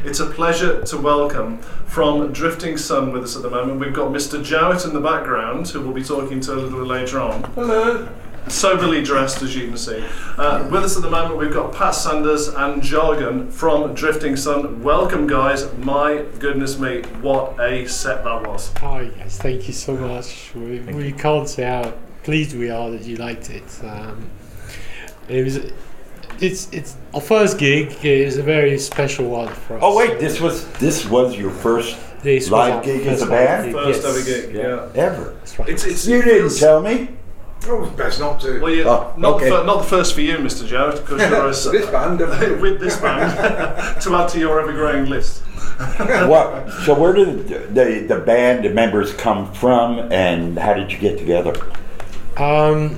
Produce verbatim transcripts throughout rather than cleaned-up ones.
It's a pleasure to welcome from Drifting Sun with us at the moment. We've got Mister Jowett in the background, who we'll be talking to a little bit later on. Hello. Soberly dressed, as you can see. Uh, with us at the moment, we've got Pat Sanders and Jargon from Drifting Sun. Welcome, guys. My goodness me, what a set that was. Hi, guys. Thank you so much. We, we can't say how pleased we are that you liked it. Um, it was, it's, it's our first gig is a very special one for us. Oh wait, this was this was your first this live gig as a band? First yes. ever gig, yeah. Ever? That's right. It's, it's, You didn't tell me. Oh, best not to. Well, yeah, Oh, not, okay. the fir- not the first for you, Mister Jowett, because you're a, This band, definitely. with this band to add to your ever-growing list. What? So where did the, the the band members come from, and how did you get together? Um,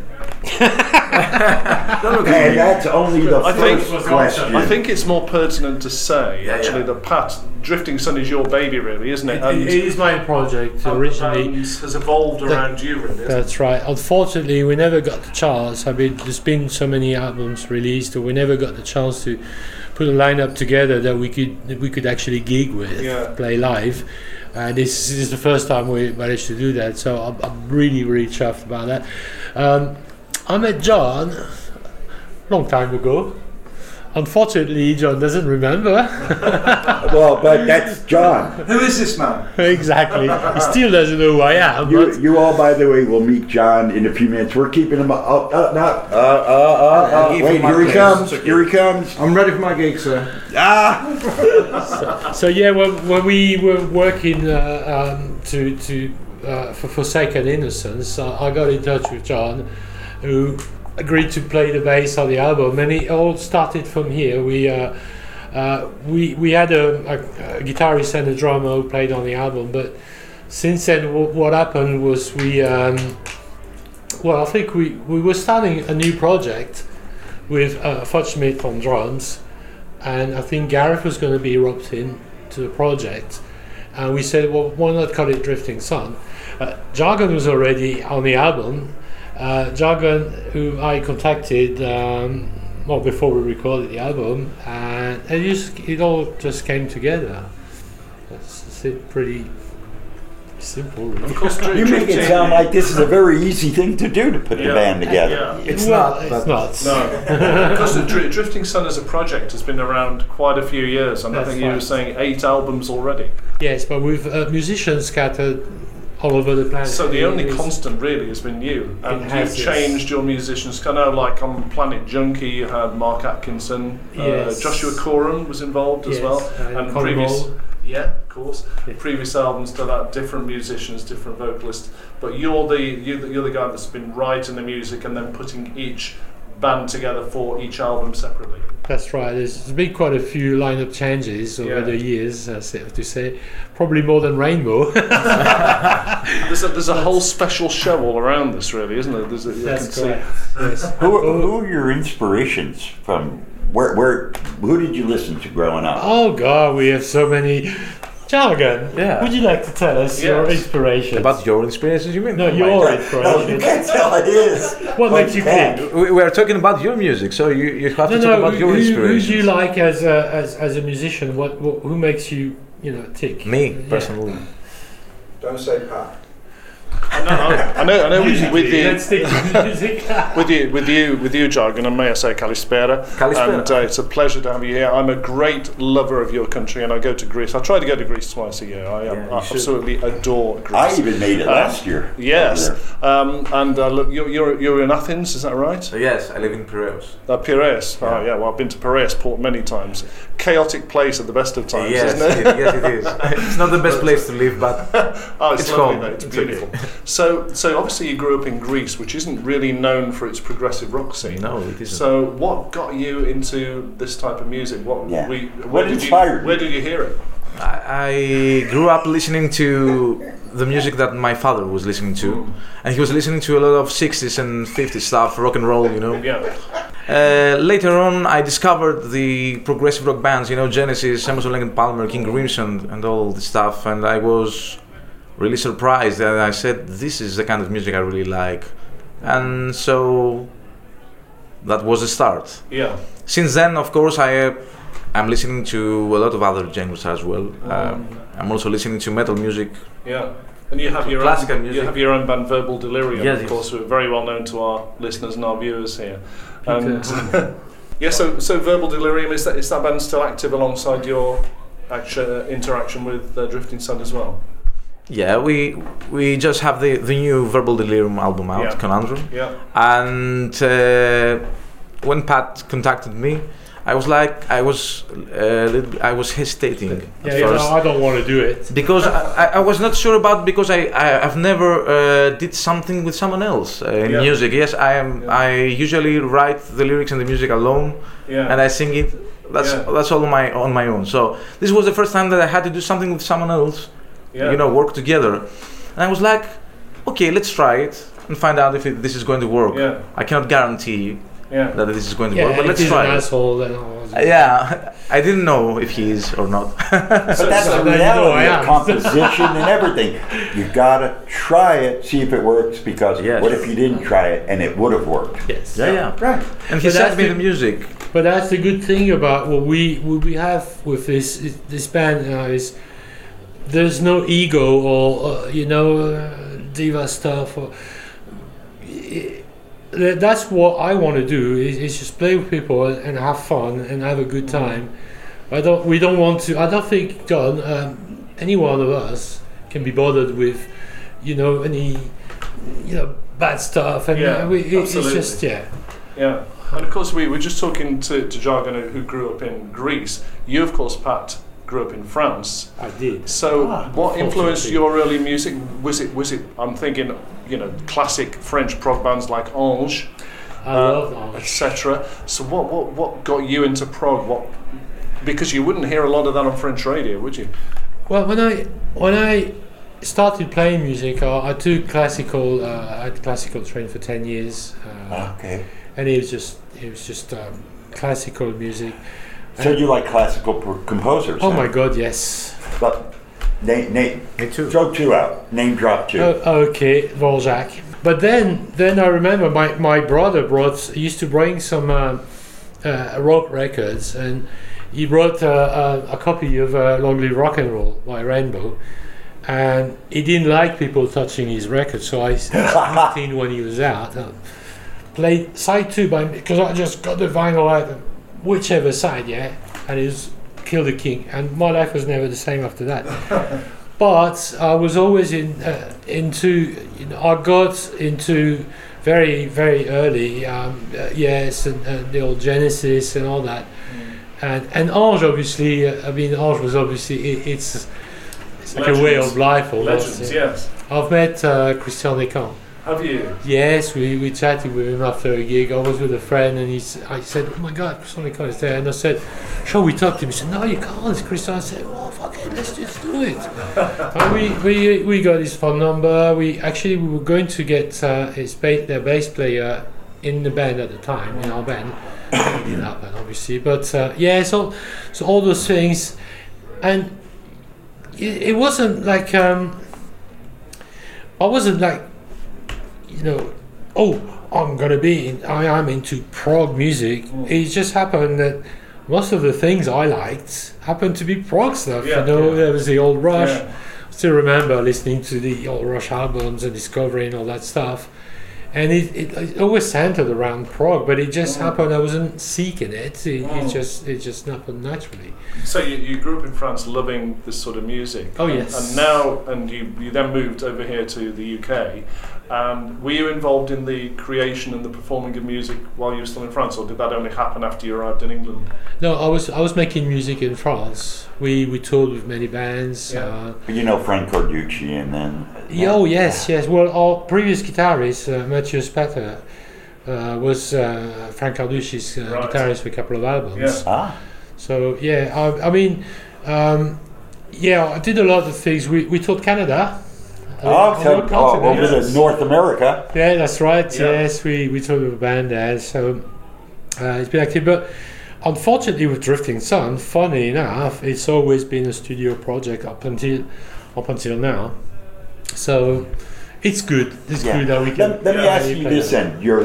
And that's only the I think- first question. I think it's more pertinent to say, Yeah, actually, yeah. that Pat, Drifting Sun is your baby, really, isn't it? it, And it is my project how the originally. band has evolved around you, really. isn't it? That's right. Unfortunately, we never got the chance. I mean, there's been so many albums released, that we never got the chance to put a lineup together that we could that we could actually gig with, Yeah. play live. And this is the first time we managed to do that. So I'm, I'm really, really chuffed about that. Um, I met John a long time ago. Unfortunately, John doesn't remember. Well, but that's John. Who is this man? Exactly. He still doesn't know who I am. You, But you all, by the way, will meet John in a few minutes. We're keeping him up. Oh, uh, no, uh, uh, uh, I'll uh, give wait, him my here he place. comes. It's okay. Here he comes. I'm ready for my gig, sir. Ah! So yeah, when, when we were working uh, um, to to uh, for Forsaken Innocence, uh, I got in touch with John, who agreed to play the bass on the album, and it all started from here. We uh, uh, we we had a, a, a guitarist and a drummer who played on the album, but since then, w- what happened was we um, well, I think we, we were starting a new project with uh, Fudge Smith on drums. And I think Gareth was going to be roped in to the project, and we said, well, why not call it Drifting Sun? Uh, Jargon was already on the album. Uh, Jargon, who I contacted um, well before we recorded the album, and it just it all just came together. That's, that's it, pretty simple, really. Of course, Dri- You make it Drifting- sound like this is a very easy thing to do, to put the Yeah. band together. Yeah. It's well, not, It's but- not. No, because the Dri- Drifting Sun as a project has been around quite a few years, and I That's think you were right. saying eight albums already. Yes, but with uh, musicians scattered all over the planet. So the only It is- constant really has been you, and It has, you've yes. changed your musicians. I know, like on Planet Junkie, you had Mark Atkinson, Yes. uh, Joshua Coram was involved as Yes, well, and and Connie previous, Ball. yeah, of course, Yeah. previous albums to that, different musicians, different vocalists. But you're the you're the, you're the guy that's been writing the music and then putting each band together for each album separately. That's right. There's there's been quite a few lineup changes over Yeah. the years, I have to say. Probably more than Rainbow. There's a, there's a whole special show all around this, really, isn't there? There's a, you That's can see- correct. Yes. Who, who are your inspirations from? Where, where, who did you listen to growing up? Oh God, we have so many. Jargon, Yeah. would you like to tell us your Yes. inspiration? About your inspirations, you mean? no, Oh my your God. No, you inspiration. can't tell it is. What makes you Like click? We, we are talking about your music, so you, you have No, to talk no. about Who, your who, who inspirations. do you like as a as, as a musician? What, what who makes you you know tick? Me, Yeah. personally. Don't say Pat. I know, I know, I know. With, with you, Let's stick to music. with you, with you, with you, Jargon, and may I say Kalispera. Kalispera. And uh, it's a pleasure to have you here. I'm a great lover of your country, and I go to Greece. I try to go to Greece twice a year. I, Yeah, um, you I should. absolutely adore Greece. I even made it Uh, last year. Yes, over there. um, and uh, look, you're, you're you're in Athens, is that right? So yes, I live in Piraeus. Uh, Piraeus. Oh Yeah. yeah, well I've been to Piraeus port many times. Chaotic place at the best of times, yes, isn't it? it, yes, it is. It's not the best place to live, but Oh, it's, It's lovely, home. though. It's It's beautiful. So, so obviously you grew up in Greece, which isn't really known for its progressive rock scene. no, it isn't. So, what got you into this type of music? What Yeah. we, What where did inspired you, you? Where did you hear it? I, I grew up listening to the music that my father was listening to, and he was listening to a lot of sixties and fifties stuff, rock and roll, you know. Yeah, Uh, later on, I discovered the progressive rock bands, you know, Genesis, Emerson, Lake and Palmer, King Crimson, and all this stuff, and I was really surprised, and I said, this is the kind of music I really like. And so that was the start. yeah. Since then, of course, I uh, I'm listening to a lot of other genres as well. Mm. Um, I'm also listening to metal music. Yeah. And you have your Classical own, music. You have your own band, Verbal Delirium, Yes, of yes. course, who are very well known to our listeners and our viewers here. And yeah, so so Verbal Delirium, is that is that band still active alongside your action, interaction with uh, Drifting Sun as well? Yeah, we we just have the, the new Verbal Delirium album out, Yeah. Conundrum. Yeah. And uh, when Pat contacted me, I was like, I was, uh, little- I was hesitating at Yeah, you know, first I don't want to do it. because I, I was not sure about because I, I I've never uh, did something with someone else uh, in Yeah. music. Yes, I am. Yeah. I usually write the lyrics and the music alone, Yeah. and I sing it. That's Yeah. that's all on my on my own. So this was the first time that I had to do something with someone else. yeah. You know, work together. And I was like, okay, let's try it and find out if it, this is going to work. Yeah. I cannot guarantee Yeah. that this is going to Yeah, work, but if let's he's try an it. asshole, then I'll Uh, yeah, I didn't know if he is or not. But that's so the then you know reality I of am. composition and everything. You gotta try it, see if it works, because Yes. what if you didn't try it and it would have worked? Yes. yeah, yeah. Right. And he But sent that's me the- the music. But that's the good thing about what we what we have with this this band now is there's no ego or uh, you know uh, diva stuff. Or, i- that's what I want to do is, is just play with people and, and have fun and have a good time. I don't. We don't want to. I don't think John, um, any one of us can be bothered with, you know, any, you know, bad stuff. And Yeah, uh, we, it, it's absolutely. just yeah. Yeah. And of course, we were just talking to, to Jargon, who who grew up in Greece. You, of course, Pat, grew up in France. I did. So, Ah, what influenced unfortunately. your early music? Was it was it? I'm thinking, you know, classic French prog bands like Ange, I uh, love Ange. et cetera. So, what what what got you into prog? What? Because you wouldn't hear a lot of that on French radio, would you? Well, when I when I started playing music, I, I took classical. Uh, I had classical training for ten years, uh, Okay. and it was just it was just um, classical music. So you like classical pro- composers? Oh huh? my God, yes. But name, name, Me too. throw two out. Name drop two. Oh, okay, Dvorak. But then then I remember my, my brother brought he used to bring some uh, uh, rock records, and he brought uh, a, a copy of uh, Long Live Rock and Roll by Rainbow. And he didn't like people touching his record, so I sneaked in when he was out. Uh, played side two by because I just got the vinyl out, of whichever side, yeah, and it was Kill the King. And my life was never the same after that. But I was always in uh, into. You know, I got into very very early, um, uh, yes, and, and the old Genesis and all that. And and Ange obviously, uh, I mean Ange was obviously it, it's. It's like a way Legends. of life almost. Legends, yeah. yes. I've met uh, Christian Descamps. Have you? Yes, we, we chatted with him after a gig. I was with a friend, and he's, I said, "Oh my God, Christian Descamps is there." And I said, "Shall we talk to him?" He said, "No, you can't." It's Christian. I said, "Well, fuck it, let's just do it." And we, we we got his phone number. We actually we were going to get uh, his ba- their bass player in the band at the time, in our band. It didn't happen, obviously, but uh, yeah. So so all those things, and. It, it wasn't like um, I wasn't like, you know, oh, I'm gonna be in, I am into prog music. Mm. It just happened that most of the things I liked happened to be prog stuff. Yeah, you know, yeah. there was the old Rush. Yeah. I still remember listening to the old Rush albums and discovering all that stuff. And it, it, it always centered around prog, but it just Mm. happened. I wasn't seeking it. It, Mm. it just it just happened naturally. So you, you grew up in France, loving this sort of music. Oh, and, yes. And now, and you you then moved over here to the U K. And were you involved in the creation and the performing of music while you were still in France, or did that only happen after you arrived in England? No, I was I was making music in France. We we toured with many bands. Yeah. Uh, But you know Frank Corducci and then... yeah, oh yes, yes. Well, our previous guitarist uh, Mathieu Spatter uh, was uh, Frank Carducci's uh, Right. guitarist for a couple of albums. Yeah. Ah, So yeah, I, I mean, um, yeah, I did a lot of things. We we toured Canada. Uh, oh, on so, the oh, continent. over yes. to North America. Yeah, that's right. Yeah. Yes, we, we toured with a band there, so uh, it's been active. But unfortunately, with Drifting Sun, funny enough, it's always been a studio project up until up until now. So it's good. It's Yeah. good that we can. Let, let me Yeah, ask we you can- this then. Your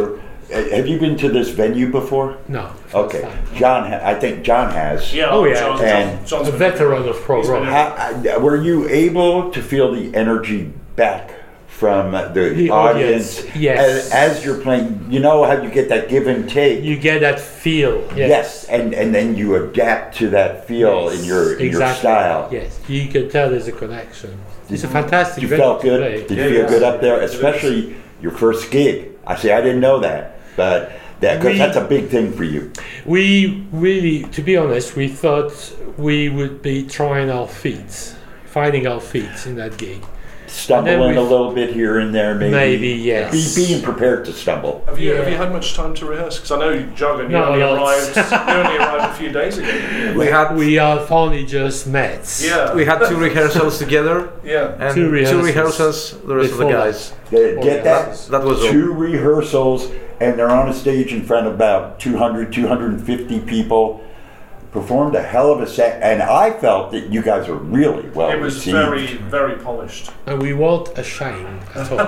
Uh, Have you been to this venue before? No. first Okay, time. John. Ha- I think John has. Yeah. Oh, yeah. John, And- John, John's A been- veteran of pro He's been rock. in- How, uh, were you able to feel the energy back from the, The audience, audience, yes. as, as you're playing? You know how you get that give and take. You get that feel. Yes. Yes, and, and then you adapt to that feel Yes, in your in your exactly. style. Yes, you can tell there's a connection. It's a fantastic. You venue felt to good. play. Did you Yeah, feel yeah. good up there, It is. especially your first gig? I say I didn't know that, but that because We- that's a big thing for you. We really, to be honest, we thought we would be trying our feet, finding our feet in that gig. Stumbling we- a little bit here and there, maybe. Maybe, yes. Be, being prepared to stumble. Have you Yeah. have you had much time to rehearse? Because I know Jargon, you Not only lots. arrived you only arrived a few days ago. didn't you? We had We are finally just met. Yeah. we had two rehearsals together Yeah. and Two two rehearsals rehearsals. The rest of the before guys. They- Oh, Get yeah. that? That was all. Two rehearsals, and they're on a stage in front of about two hundred, two hundred fifty people. Performed a hell of a set, and I felt that you guys were really well It was received. very, very polished. And we weren't ashamed at all.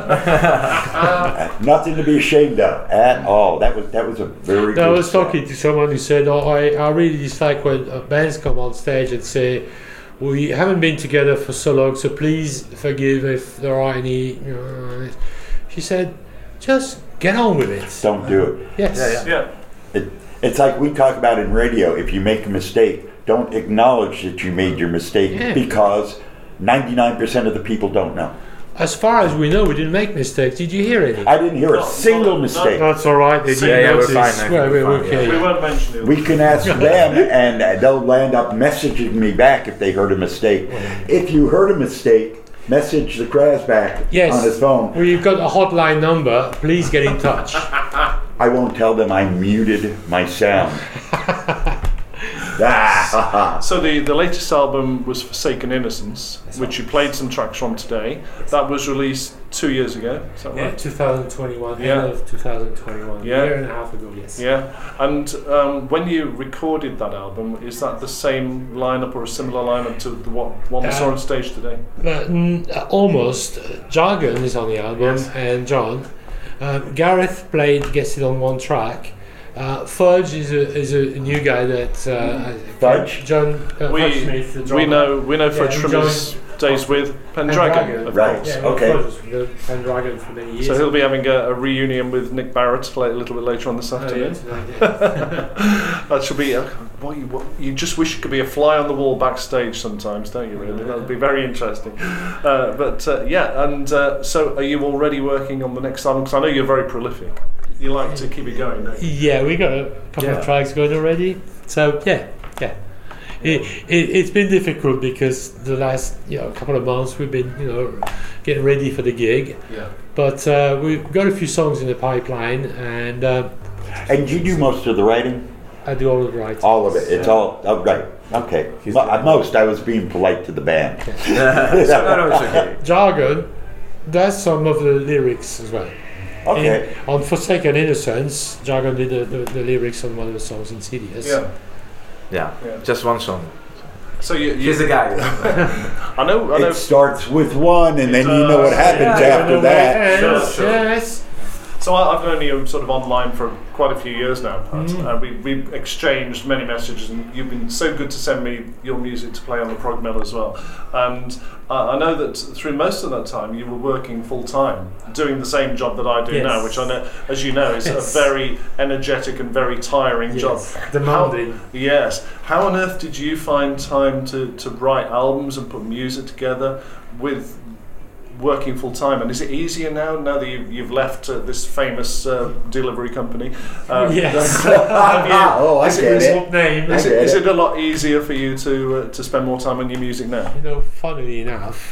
Uh, Nothing to be ashamed of at all. That was that was a very. I good was set. talking to someone who said, oh, I, I really dislike when uh, bands come on stage and say, we haven't been together for so long, so please forgive if there are any. You know, she said, just get on with it. Don't do it. Yes. Yeah, yeah. Yeah. It, it's like we talk about in radio. If you make a mistake, don't acknowledge that you made your mistake Yeah. because ninety-nine percent of the people don't know. As far as we know, we didn't make mistakes. Did you hear any? I didn't hear a No, single no, mistake. That's all right. Did you Yeah, yeah, we're notice? fine, I think Well, we're we're fine, okay. We won't mention it. We can ask them, and uh, they'll land up messaging me back if they heard a mistake. If you heard a mistake, message the Kraz back Yes. on his phone. Well, you've got a hotline number. Please get in touch. I won't tell them I muted my sound. Ah, So the, the latest album was Forsaken Innocence, which you played some tracks from today. That was released two years ago. Is that Yeah, right? twenty twenty-one. Yeah. End of twenty twenty-one. Yeah. A year and a half ago. Yes. Yeah. And um, when you recorded that album, is that the same lineup or a similar lineup to the what one we saw Um, on stage today? But, mm, uh, almost. Uh, Jargon is on the album, Yes. and John. Um, Gareth played guested on one track. Uh, Fudge is a is a new guy that uh, Fudge? John uh, We Fudge Smith, the we drummer. know we know Fudge and from John- his days with Pendragon, Pendragon. of Right. course. Yeah, well, Okay. Fudge was from the Pendragon for many years. So he'll be having a, a reunion with Nick Barrett a little bit later on this Oh, yeah, afternoon. tonight, yeah. That should be. Uh, what you, what, you just wish you could be a fly on the wall backstage sometimes, don't you? Really, that would be very interesting. Uh, but uh, yeah, and uh, so are you already working on the next album? Because I know you're very prolific. You like to keep it going, don't you? Yeah, we got a couple Yeah. of tracks going already. So yeah, yeah. It, it, it's been difficult because the last you know couple of months we've been you know getting ready for the gig, Yeah. but uh, we've got a few songs in the pipeline, and uh, and you do most of the writing? I do all of the writing. All of it. It's all, oh, right. Okay. Mo- at most, I was being polite to the band. No, no, it's okay. Jargon does some of the lyrics as well. Okay. In- on Forsaken Innocence, Jargon did the, the, the lyrics on one of the songs in C D S. Yeah. Yeah, Yeah. just one song. So you, you He's the guy. I know. I know. It starts with one, and then you know what does, happens yeah, after that. Sure, Yes, sure. yes. So I, I've known you sort of online for quite a few years now, Pat. Mm. Uh, we, we've exchanged many messages, and you've been so good to send me your music to play on the Prog Mill as well. And uh, I know that through most of that time you were working full time, doing the same job that I do Yes. now, which I know, as you know, is Yes. a very energetic and very tiring Yes. job. Demanding. How, yes. How on earth did you find time to, to write albums and put music together with working full time? And is it easier now, now that you've, you've left uh, this famous uh, delivery company? Uh, Yes. have you- Oh, I is it- get is it. What name? Is I it, get is it. it a lot easier for you to uh, to spend more time on your music now? You know, funnily enough,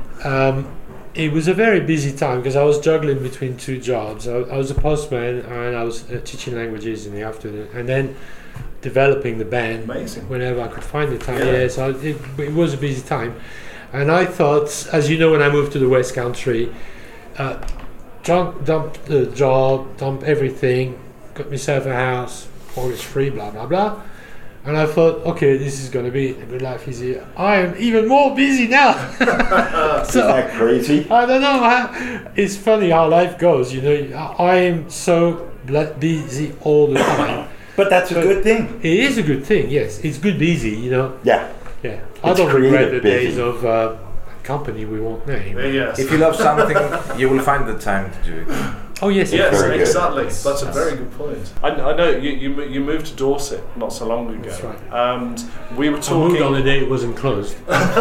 um, it was a very busy time because I was juggling between two jobs. I, I was a postman and I was uh, teaching languages in the afternoon, and then developing the band Amazing. whenever I could find the time. Yeah. Yeah, so it, it was a busy time, and I thought, as you know, when I moved to the West Country, uh, dump, dump the job, dump everything, got myself a house, mortgage free, blah blah blah. And I thought, okay, this is going to be a good life easier. I am even more busy now. Isn't so that crazy? I don't know. How, it's funny how life goes. You know, I I am so bla- busy all the time. But that's a But- good thing. It is a good thing, yes. It's good busy, you know. Yeah. Yeah. I It's don't regret the creative busy. days of uh, company we won't name. Uh, yes. If you love something, you will find the time to do it. Oh yes, Yes, Very good. exactly. That's a Yes. very good point. I, I know you, you mo- you moved to Dorset not so long ago, That's right. and we were I moved talking. on the day it wasn't closed.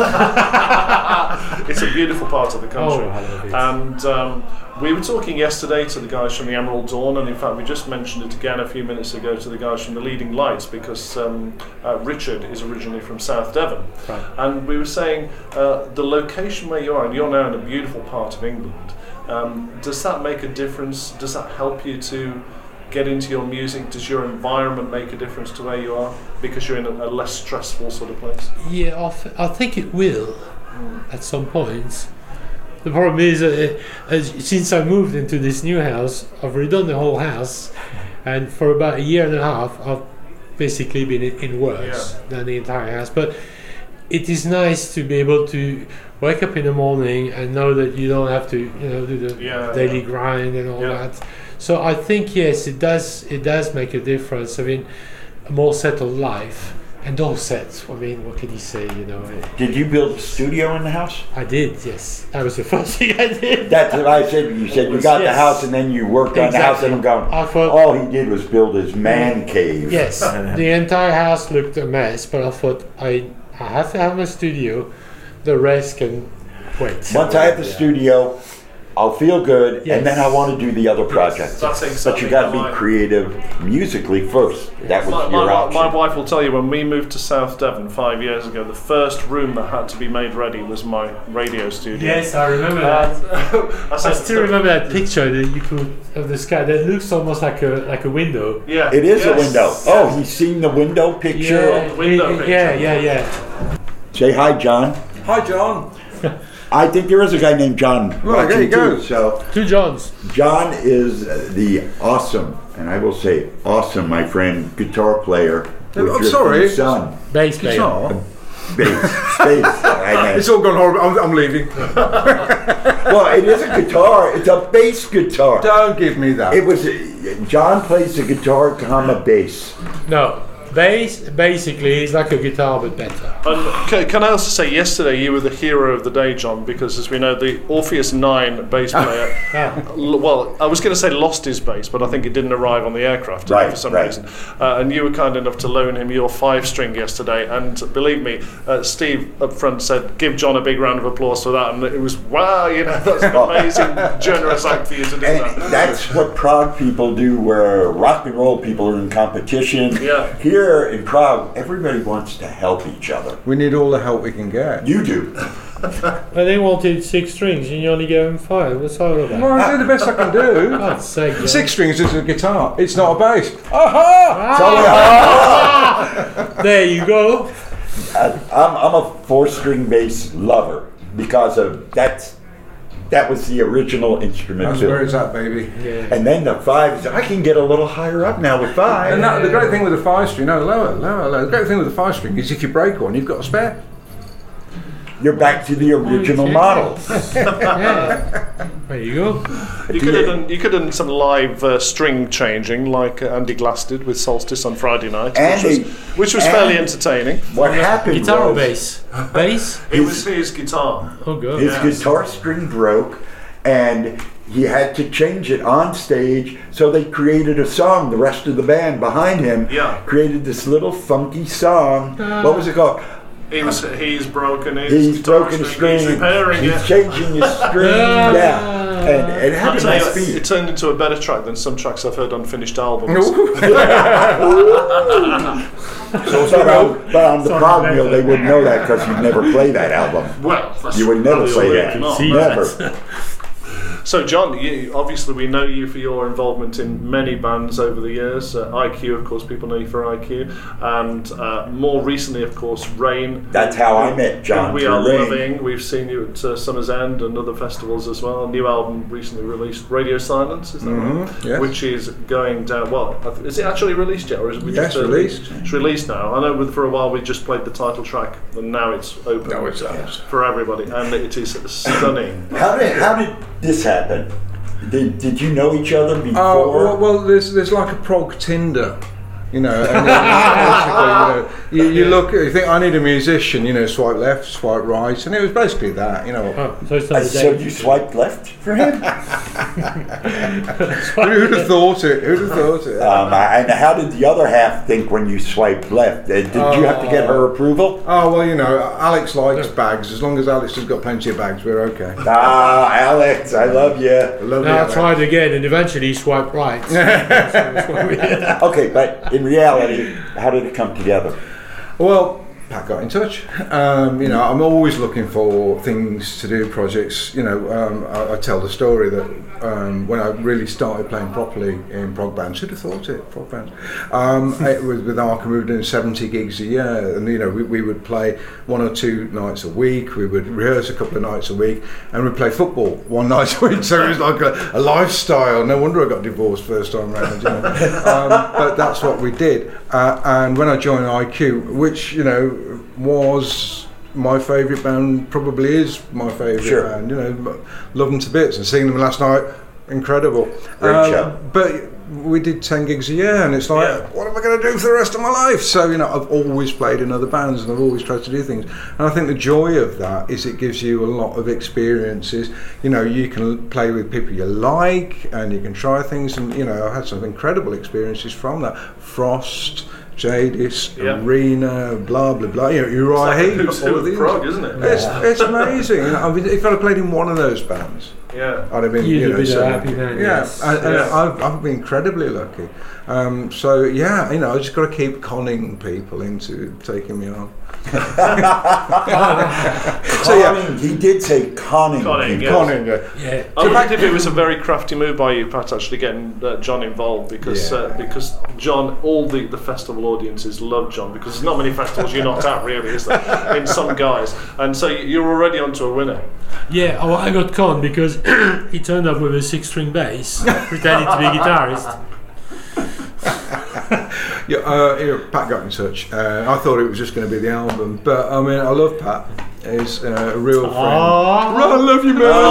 It's a beautiful part of the country, Oh, I love it. and um, we were talking yesterday to the guys from the Emerald Dawn, and in fact we just mentioned it again a few minutes ago to the guys from the Leading Lights, because um, uh, Richard is originally from South Devon, Right. and we were saying uh, the location where you are, and you're now in a beautiful part of England. Um, does that make a difference? Does that help you to get into your music? Does your environment make a difference to where you are because you're in a, a less stressful sort of place? Yeah, I, th- I think it will at some point. The problem is, uh, as, since I moved into this new house, I've redone the whole house, and for about a year and a half, I've basically been in, in works than the entire house. But it is nice to be able to wake up in the morning and know that you don't have to, you know, do the Yeah, daily yeah. grind and all Yeah. that. So I think yes, it does. It does make a difference. I mean, a more settled life. And Dorset, I mean, what can you say, you know? eh, Did you build a studio in the house? I did, yes. That was the first thing I did. That's what I said. You said you got the Yes. house and then you worked on the house, and I'm going, I thought, all he did was build his man cave. yes, the entire house looked a mess, but I thought I, I have to have my studio. The rest can wait. Once I have the studio, I'll feel good, Yes. and then I want to do the other projects. That's But exactly you got to how be I- creative musically first. That was My, your my, wi- option. my wife will tell you, when we moved to South Devon five years ago, the first room that had to be made ready was my radio studio. Yes, I remember And that. I, I said, still remember that picture that you put of the sky. That looks almost like a like a window. Yeah, It is a yes, window. yes. Oh, he's seen the window picture. Yeah, window yeah, picture. yeah, yeah, yeah. Say hi, John. Hi, John. I think there is a guy named John. Well, there you watching go. too. So Two Johns. John is uh, the awesome, and I will say awesome, my friend, guitar player. I'm with your sorry. son. Bass player. Guitar. Bass, bass. I meant. It's all gone horrible. I'm, I'm leaving. Well, it is a guitar. It's a bass guitar. Don't give me that. It was. John plays the guitar, comma bass. No, bass basically is like a guitar but better. And can, can I also say, yesterday you were the hero of the day, John, because as we know, the Orpheus nine bass player, Ah. l- well, I was going to say lost his bass, but I think it didn't arrive on the aircraft Right, for some right. reason. Uh, and you were kind enough to loan him your five string yesterday. And believe me, uh, Steve up front said, give John a big round of applause for that. And it was, wow, you know, that's an amazing, generous act for you to do And that. that's what Prague people do, where rock and roll people are in competition. Yeah. Here in Prague, everybody wants to help each other. We need all the help we can get. You do. But they wanted six strings and you only gave them five. What's all of that? Well, I do the best I can do. God's sake, John. Six strings is a guitar. It's not a bass. Aha! There you go. I'm, I'm a four-string bass lover because of that's that was the original instrument That's too. where it's at, baby. Yeah. And then the fives, I can get a little higher up now with five. And that, the great thing with a five string, no, lower, lower, lower. The great thing with a five string is if you break one, you've got a spare. You're back to the original Okay. model. Yeah. There you go. You could have done, you could have done some live uh, string changing, like uh, Andy Glass did with Solstice on Friday night, which was, Andy- which was fairly and- entertaining. What happened Guitar or was bass? Bass? It was his guitar. Oh god. his Yes. guitar string broke, and he had to change it on stage. So they created a song. The rest of the band behind him Yeah. created this little funky song. What was it called? He was, he's broken his He's guitar broken a string, string. He's repairing He's it. changing his string. Yeah, and it had I'll a tell you, nice it, it beat. turned into a better track than some tracks I've heard on finished albums. So, but on, but on the Prague Mill, they wouldn't know that because you'd never play that album. Well, that's You would never probably say already that. not. See Never. So, John, you, obviously we know you for your involvement in many bands over the years. Uh, I Q, of course, people know you for I Q, and uh, more recently, of course, Rain. That's how I met John. We through are Rain. loving. We've seen you at uh, Summer's End and other festivals as well. A new album recently released, Radio Silence, is that right? Mhm, yes. Which is going down. Well, I th- is it actually released yet, or is it we Yes, just uh, released. It's released now. I know with, for a while we just played the title track, and now it's open Now it's out. for everybody, and it is stunning. How did how did this happen? Did, did you know each other before? Oh, well, well, there's there's like a prog Tinder, you know. And then basically, you know, you, you look, you think I need a musician, you know, swipe left, swipe right, and it was basically that, you know. Oh, so it's not Uh, a so date. you swiped left for him? Who'd have thought it? Who'd have thought it? Um, and how did the other half think when you swiped left? Uh, did you have to get her approval? Oh well, you know, Alex likes bags. As long as Alex has got plenty of bags, we're okay. Ah, Alex, I love you. Lovely Now I Alex. tried again and eventually he swiped right. Okay, but in reality, how did it come together? Well, Pat got in touch. Um, you know, I'm always looking for things to do, projects. You know, um, I, I tell the story that um, when I really started playing properly in prog bands, who'd have thought it, prog bands? Um, it was with Arkham, we were doing seventy gigs a year, and you know, we, we would play one or two nights a week. We would rehearse a couple of nights a week, and we'd play football one night a week. So it was like a, a lifestyle. No wonder I got divorced first time round. You know? um, but that's what we did. Uh, and when I joined I Q, which you know was my favourite band, probably is my favourite Sure. band. You know, love them to bits, and seeing them last night, incredible. Great Um, show. But we did ten gigs a year, and it's like, Yeah. what am I going to do for the rest of my life? So you know, I've always played in other bands, and I've always tried to do things. And I think the joy of that is it gives you a lot of experiences. You know, you can play with people you like, and you can try things. And you know, I had some incredible experiences from that. Frost, Jadis, Yeah. Arena, blah blah blah. You know, Uriah It's like Heep, who's all who of of these. prog, isn't it? It's, it's amazing. You know, I mean, if I'd have played in one of those bands, Yeah. I'd have been, You'd you have know, been a so happy lucky. man, Yeah, yes. and, and Yeah. I've, I've been incredibly lucky. Um, so yeah, you know, I just got to keep conning people into taking me on. So yeah, Conning, he did say conning. Conning, people. yeah. conning. Uh, Yeah. I wondered if it was a very crafty move by you, Pat, actually getting uh, John involved, because Yeah. uh, because John, all the, the festival audiences love John, because there's not many festivals you're not at, really, is there? In some guys, and so you- you're already onto a winner. Yeah, oh, I got conned because he turned up with a six-string bass, pretending to be a guitarist. Yeah, uh, you know, Pat got in touch. Uh, I thought it was just going to be the album, but I mean, I love Pat. He's uh, a real friend. Aww. I love you, man.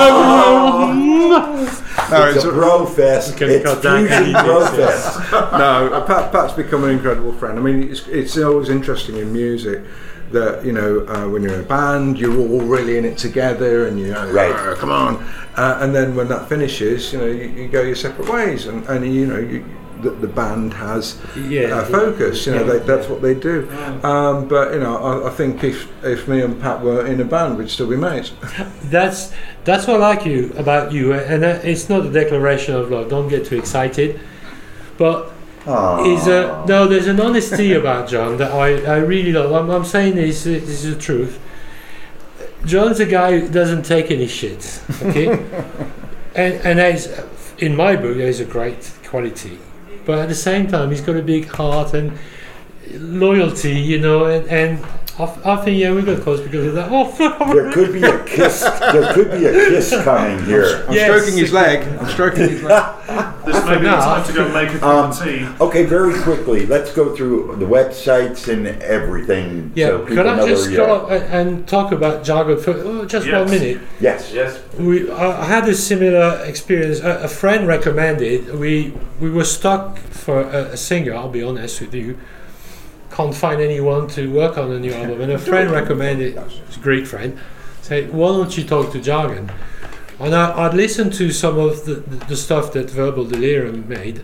No, It's a bro fest. Can It's cut that fusion any bro bits, yes. fest. no, uh, Pat, Pat's become an incredible friend. I mean, it's, it's always interesting in music that, you know, uh, when you're in a band, you're all really in it together, and you know, Right. "Ah, come on. Uh, and then when that finishes, you know, you, you go your separate ways, and, and you know, you, the, the band has Yeah. uh, focus. You know, Yeah. they, that's what they do. Um, but you know, I, I think if if me and Pat were in a band, we'd still be mates. That's that's what I like you about you, and uh, it's not a declaration of love. Don't get too excited, but Aw. is a no. There's an honesty about John that I, I really love. I'm, I'm saying this this is the truth. John's a guy who doesn't take any shit. Okay, and and that is, in my book, that is a great quality. But at the same time, he's got a big heart and loyalty, you know, and, and I, I think, yeah, we got close because of that. Oh, There could be a kiss. There could be a kiss coming here. I'm Yes. stroking his leg. I'm stroking his leg. This may be the now. time to go and make a cup Um, of tea. Okay, very quickly, let's go through the websites and everything. yeah, so people could I know just where go you are. a- and talk about Jargon for oh, just Yes. one minute? Yes. Yes. We I I had a similar experience. A, a friend recommended. We we were stuck for a, a singer. I'll be honest with you. Can't find anyone to work on a new album, and a friend recommended. It's a Greek friend. Said, "Why don't you talk to Jargon?" And I, I'd listened to some of the, the, the stuff that Verbal Delirium made,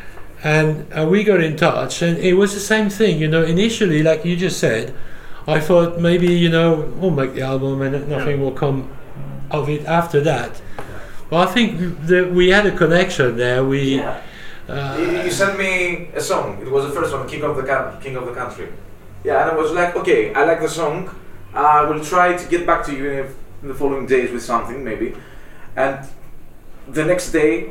and uh, we got in touch, and it was the same thing. You know, initially, like you just said, I thought maybe you know we'll make the album and nothing will come of it after that. Well, I think that we had a connection there. We Yeah. uh, You, you sent me a song. It was the first one, King of the Ca- King of the Country. Yeah, and I was like, okay, I like the song. I will try to get back to you in, in the following days with something, maybe. And the next day,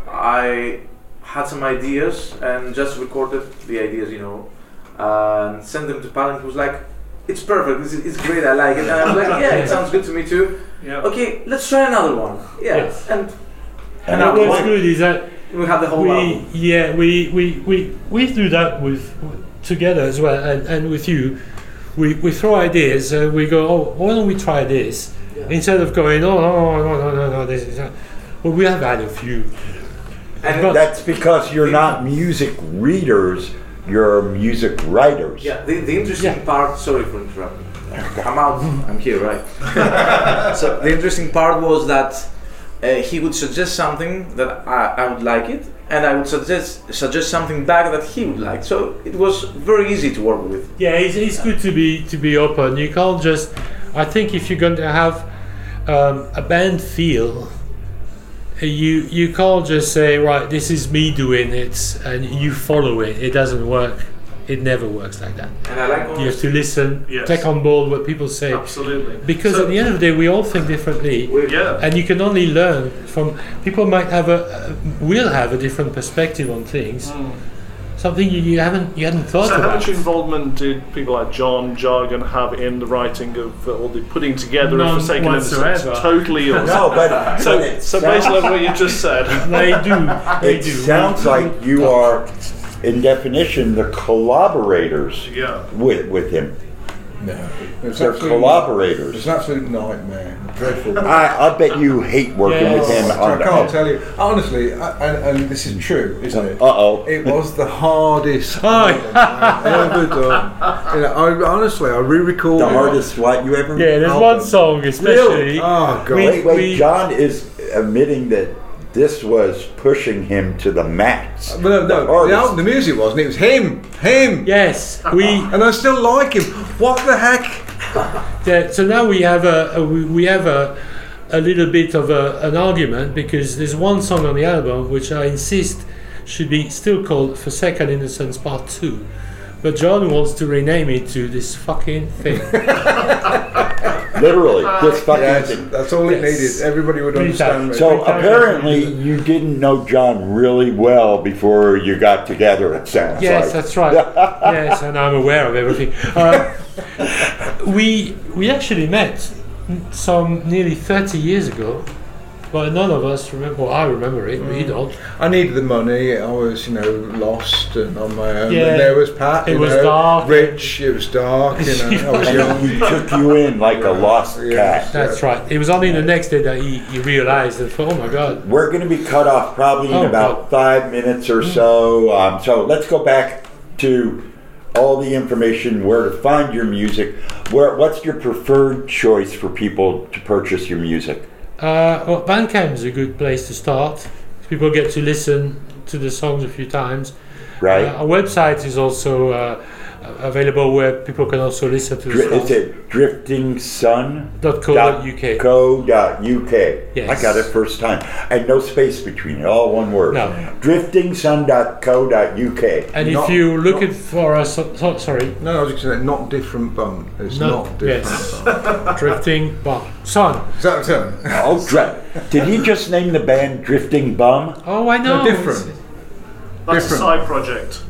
I had some ideas and just recorded the ideas, you know, and sent them to Pat, and he was like, it's perfect. It's, it's great. I like it. And I was like, yeah, it sounds good to me too. Yeah. Okay, let's try another one. Yeah, Yes. and And and I what's like- good is that we have the whole we album. yeah we, we, we, we do that with together as well, and, and with you we, we throw ideas and we go, oh, why don't we try this, Yeah. instead of going, oh no no no no no this is not. Well, we have had a few. And But- That's because you're not music readers, you're music writers. yeah, the, the interesting Yeah. part. Sorry for interrupting. I'm out. I'm here, right? So the interesting part was that uh, he would suggest something that I, I would like it, and I would suggest suggest something back that he would like. So it was very easy to work with. Yeah, it's, it's good to be to be open. You can't just. I think if you're going to have um, a band feel, you you can't just say, right, this is me doing it and you follow it. It doesn't work. It never works like that. And I like You have to listen, Yes. take on board what people say, Absolutely. because So- at the end of the day, we all think differently. Yeah. And you can only learn from people. Might have a uh, will have a different perspective on things. Something you, you haven't you hadn't thought So how about. much involvement did people like John Jargon have in the writing of uh, or the putting together None of Forsaken Innocence? whatsoever. Totally yours. No, but, So, but it so sounds- basically what you just said. They do. They it do. sounds like you are, in definition, the collaborators Yeah. with with him. No, it's They're absolute- collaborators. It's an absolute nightmare. Dreadful. I, I bet you hate working Yes. with him. I On can't tell you honestly, I, and, and this is true, isn't it? Uh oh. It was the hardest Oh. album I've ever done. You know, I, honestly, I re-recorded. The hardest what you ever. Yeah, there's album. one song especially. Oh god. We- Wait, wait. we- John is admitting that this was pushing him to the max. But no, no, The the, hardest. album, the music wasn't. It was him, him, Yes, we. and I still like him. What the heck? Yeah, so now we have a, a we, we have a a little bit of a, an argument because there's one song on the album which I insist should be still called Forsaken Innocence Part Two, but John wants to rename it to this fucking thing. Literally, this fucking Yes, thing. that's all it Yes. needed. Everybody would Three understand times. me. So apparently, you didn't know John really well before you got together. It sounds Yes, like. that's right. Yes, and I'm aware of everything. Uh, we we actually met some nearly thirty years ago, but none of us remember. Well, I remember it, but you don't. I needed the money. I was, you know, lost and on my own. Yeah. And there was Pat. It you was know, dark. Rich. It was dark. You know, I was And young. he took you in like a lost Yeah. cat. That's right. It was only the next day that he, he realized that. Oh my God! We're going to be cut off probably in Oh, about God. five minutes or so. Um, so let's go back to all the information, where to find your music. Where, what's your preferred choice for people to purchase your music? Uh, well, Bandcamp is a good place to start. People get to listen to the songs a few times. Right? Uh, our website is also uh, available where people can also listen to the Dri- songs. is it drifting sun Dot co dot uk. co dot uk. Yes. I got it first time. And no space between it, all one word. No. drifting sun dot co dot uk. And Not- if you're not- looking for us, so, so- sorry, No, I was just saying, not different bum. It's No, not different yes. bum. drifting, but son. Is that so? Oh, dri- did he just name the band Drifting Bum? Oh, I know. No, different. That's Different. a side project.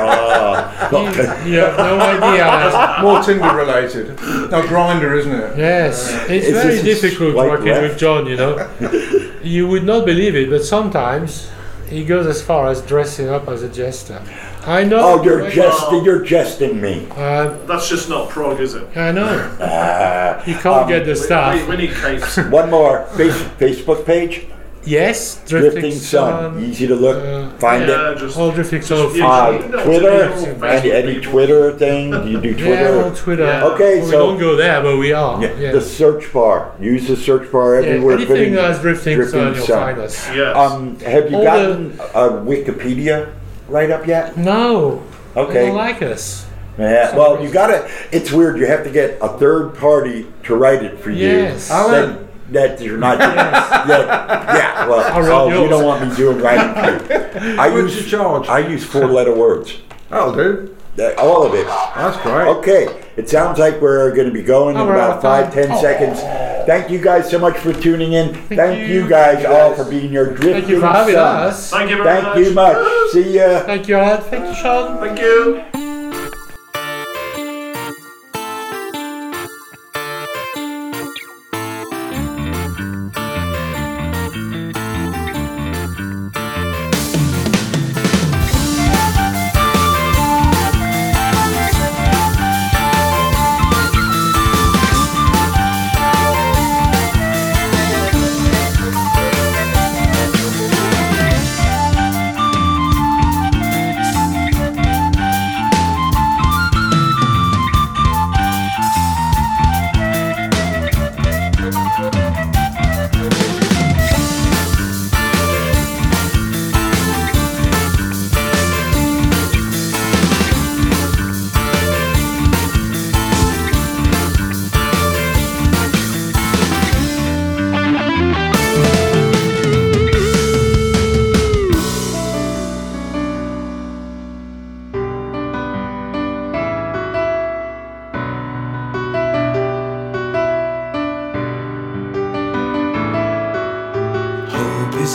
Ah. You, you have no idea. More Tinder related. No, Grinder, isn't it? Yes, it's Is very this difficult swipe working left? with John, you know. You would not believe it, but sometimes he goes as far as dressing up as a jester. I know. Oh, you're right? jesting. You're jesting me. Uh, That's just not prog, is it? I know. Ah. You can't get the We, staff. we need capes. One more Face, Facebook page. Yes, Drifting, Drifting, Sun. Easy to look. uh, Find yeah, it. just All Drifting Sun. Yeah. Uh, No, Twitter. it's all Any, any Facebook Twitter thing? Do you do Yeah, Twitter? on Twitter. Yeah. Okay, Well, so- we don't go there, but we are. Yeah, Yeah. The search bar. Use the search bar Yeah, everywhere. Put anything in that's Drifting, Drifting Sun, you'll Sun. find us. Yes. Um, have you All gotten a Wikipedia write up yet? No, they Okay. don't like us. Yeah. Well, you gotta. It's weird. You have to get a third party to write it for you. Yes. That, that you're not. yeah. Yeah. Well, I'll write oh, you yours. don't want me doing writing for you. I What's use your charge? I use four letter words. That'll do. Uh, All of it. That's great. Okay, it sounds like we're going to be going in Oh, we're out about of five, time. ten seconds. Thank you guys so much for tuning in. Thank, you. you. guys all for being your drifting Thank you for having Sun. us. Thank you very much. Thank you much. See ya. Thank you, Alan. Thank you, Sean. Thank you.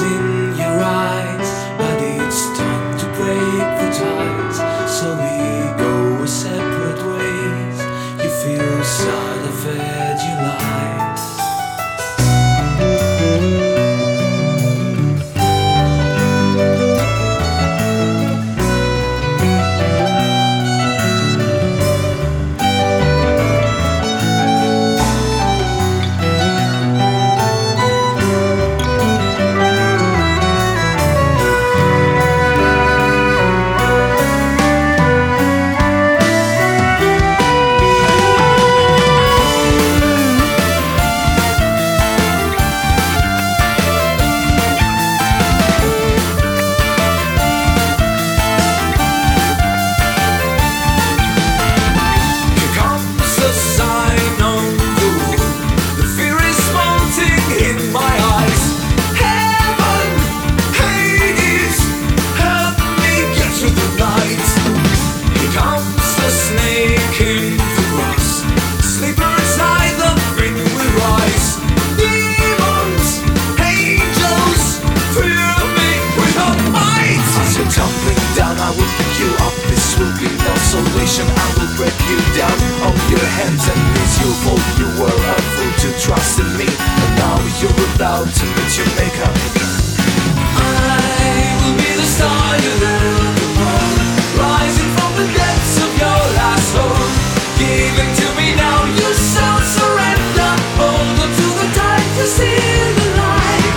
is in your eyes, but it's time to break the ties. So we go our separate ways. You feel sad, I've fed you lies. I will break you down on your hands and knees. You fall, you were a fool to trust in me, and now you're about to meet your maker. I will be the star you look upon, rising from the depths of your last hope. Give it to me now, you shall surrender. Hold on to the tide to see the light.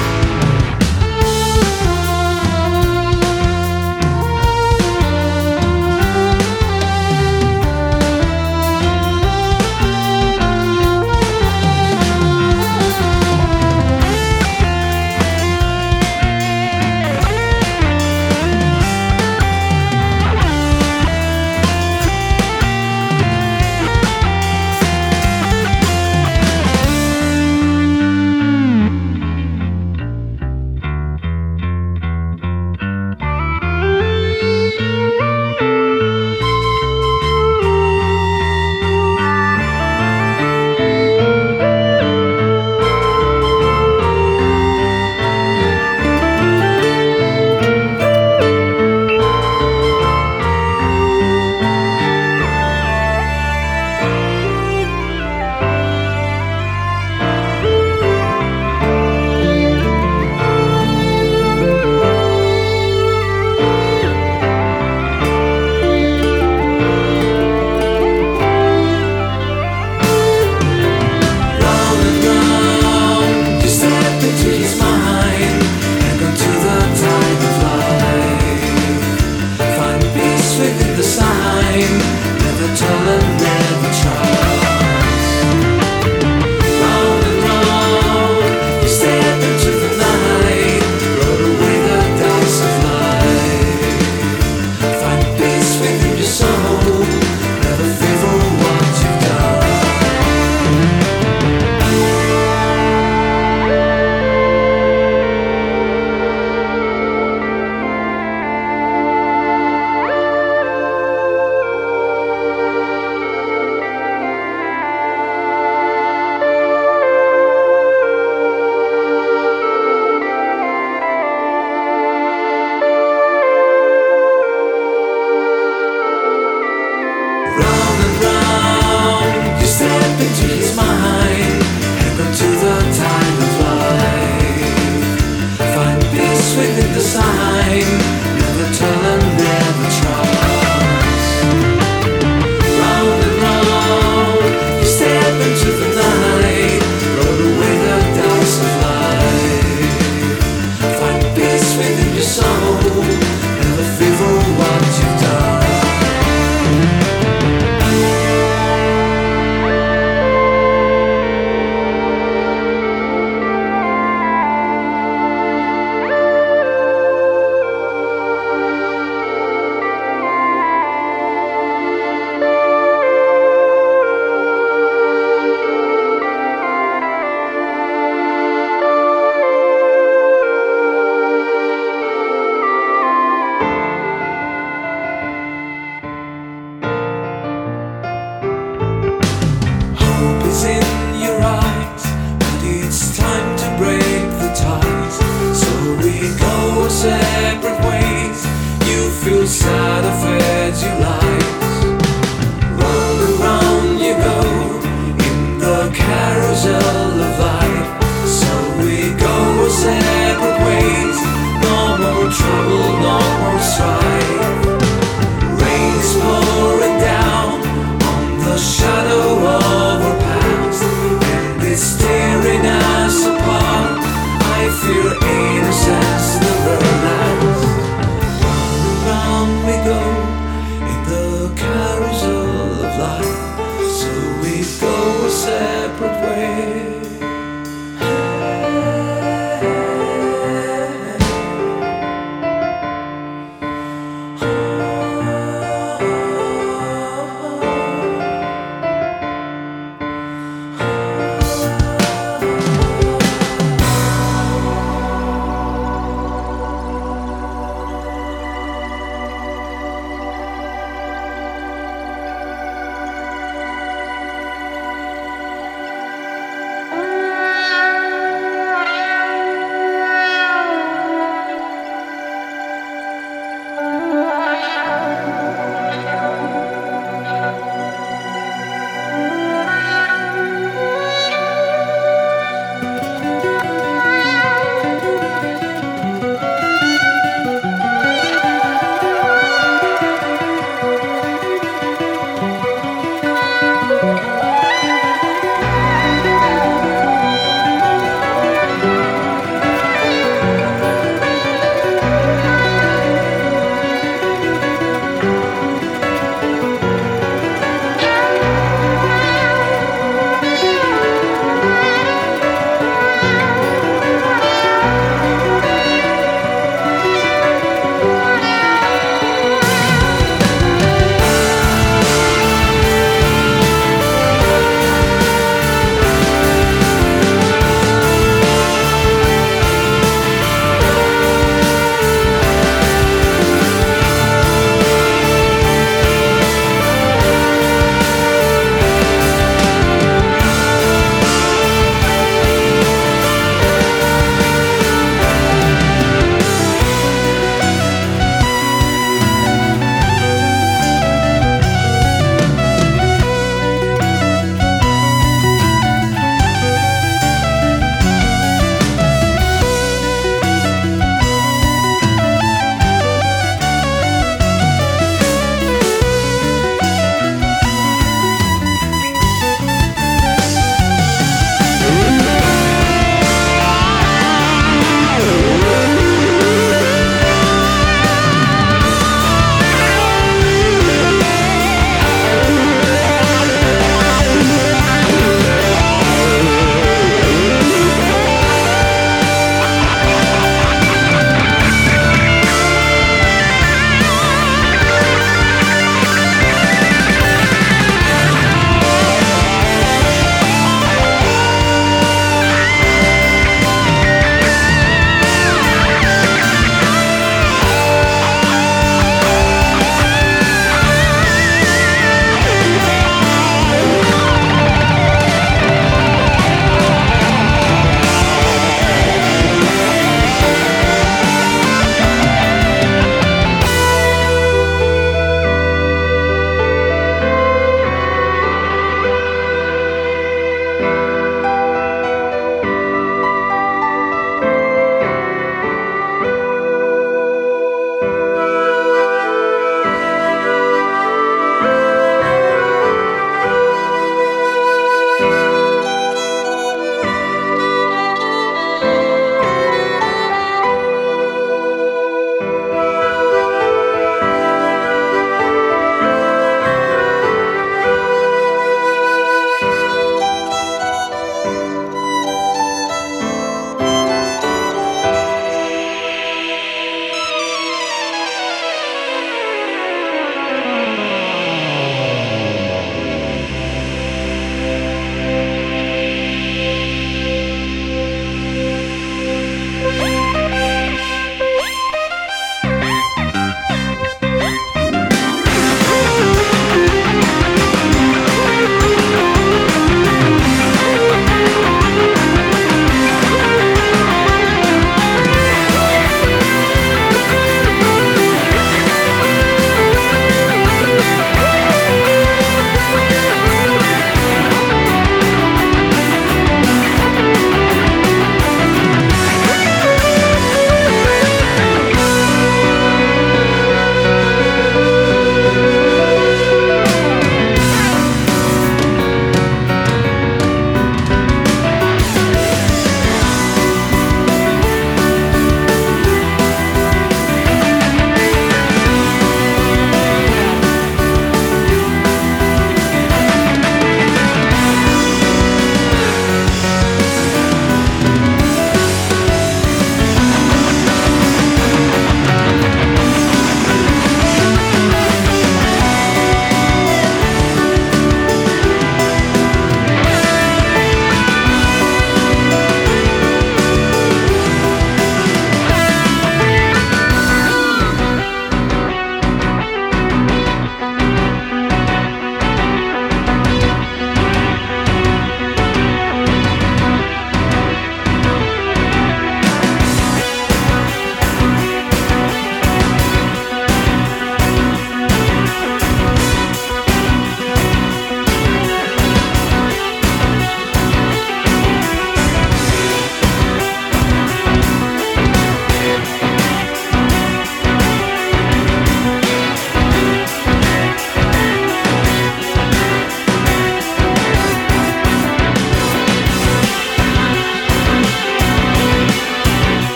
was a